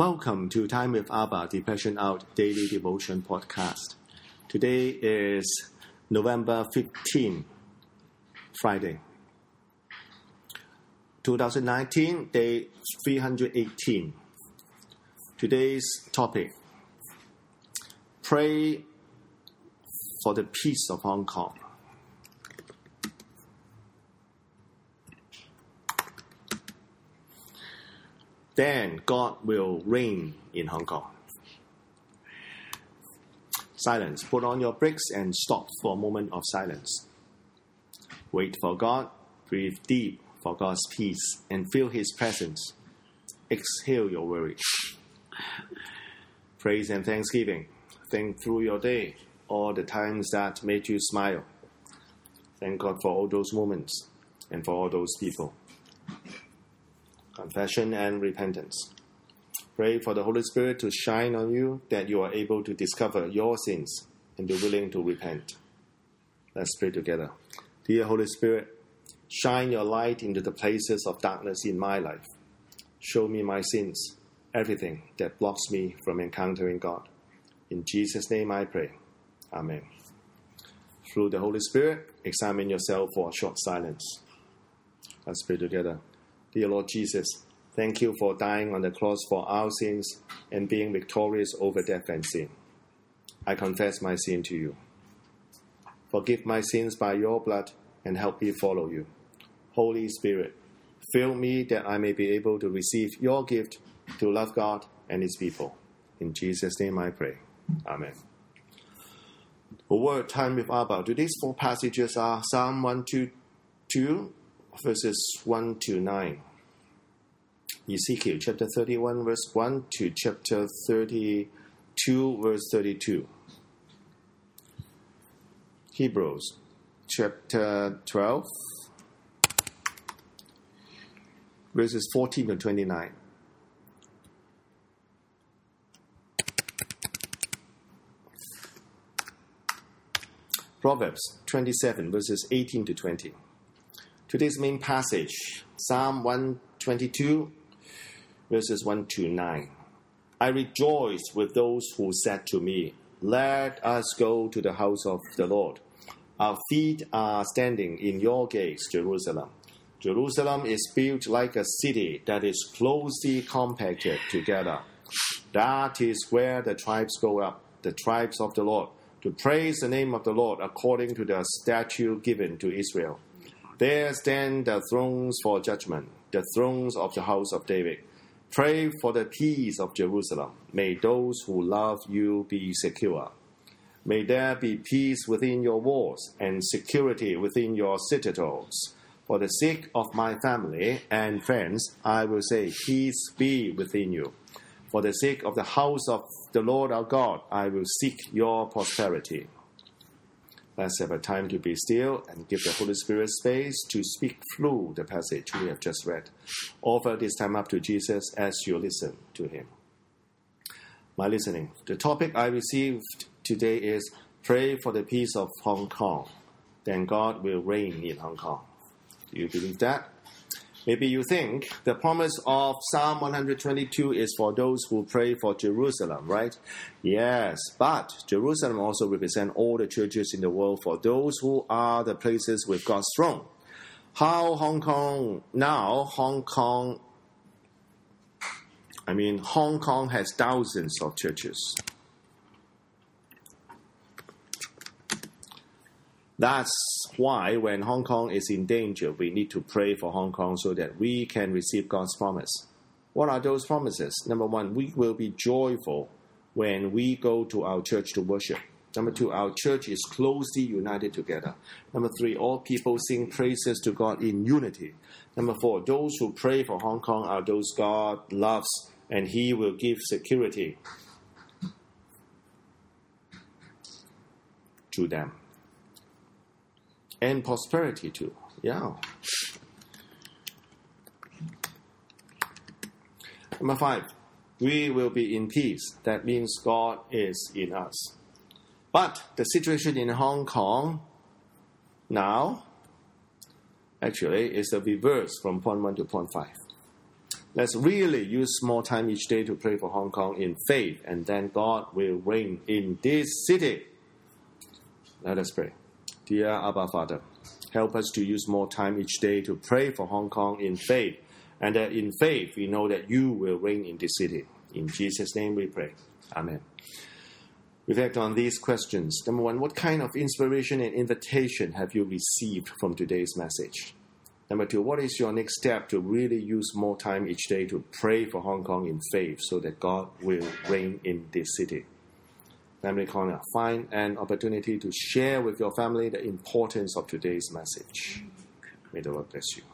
Welcome to Time with Abba, Depression Out Daily Devotion Podcast. Today is November 15, Friday. 2019, day 318. Today's topic, pray for the peace of Hong Kong. Then God will reign in Hong Kong. Silence. Put on your brakes and stop for a moment of silence. Wait for God. Breathe deep for God's peace and feel His presence. Exhale your worry. Praise and thanksgiving. Think through your day, all the times that made you smile. Thank God for all those moments and for all those people. Confession and repentance. Pray for the Holy Spirit to shine on you, that you are able to discover your sins and be willing to repent. Let's pray together. Dear Holy Spirit, shine your light into the places of darkness in my life. Show me my sins, everything that blocks me from encountering God. In Jesus' name I pray. Amen. Through the Holy Spirit, examine yourself for a short silence. Let's pray together. Dear Lord Jesus, thank you for dying on the cross for our sins and being victorious over death and sin. I confess my sin to you. Forgive my sins by your blood and help me follow you. Holy Spirit, fill me that I may be able to receive your gift to love God and His people. In Jesus' name I pray. Amen. A word time with Abba. Today's four passages are Psalm 122, verses 1 to 9. Ezekiel chapter 31, verse 1 to chapter 32, verse 32. Hebrews chapter 12, verses 14 to 29. Proverbs 27, verses 18 to 20. Today's main passage, Psalm 122, verses 1 to 9. I rejoiced with those who said to me, let us go to the house of the Lord. Our feet are standing in your gates, Jerusalem. Jerusalem is built like a city that is closely compacted together. That is where the tribes go up, the tribes of the Lord, to praise the name of the Lord according to the statute given to Israel. There stand the thrones for judgment, the thrones of the house of David. Pray for the peace of Jerusalem. May those who love you be secure. May there be peace within your walls and security within your citadels. For the sake of my family and friends, I will say, peace be within you. For the sake of the house of the Lord our God, I will seek your prosperity. Let's have a time to be still and give the Holy Spirit space to speak through the passage we have just read. Offer this time up to Jesus as you listen to Him. My listening. The topic I received today is pray for the peace of Hong Kong. Then God will reign in Hong Kong. Do you believe that? Maybe you think the promise of Psalm 122 is for those who pray for Jerusalem, right? Yes, but Jerusalem also represents all the churches in the world for those who are the places with God's throne. Hong Kong has thousands of churches. That's why when Hong Kong is in danger, we need to pray for Hong Kong so that we can receive God's promise. What are those promises? Number one, we will be joyful when we go to our church to worship. Number two, our church is closely united together. Number three, all people sing praises to God in unity. Number four, those who pray for Hong Kong are those God loves, and He will give security to them. And prosperity too. Yeah. Number five, we will be in peace. That means God is in us. But the situation in Hong Kong now actually is the reverse from point 1 to point 5. Let's really use more time each day to pray for Hong Kong in faith, and then God will reign in this city. Let us pray. Dear Abba Father, help us to use more time each day to pray for Hong Kong in faith, and that in faith we know that you will reign in this city. In Jesus' name we pray. Amen. Reflect on these questions. Number one, what kind of inspiration and invitation have you received from today's message? Number two, what is your next step to really use more time each day to pray for Hong Kong in faith so that God will reign in this city? Family Corner, find an opportunity to share with your family the importance of today's message. May the Lord bless you.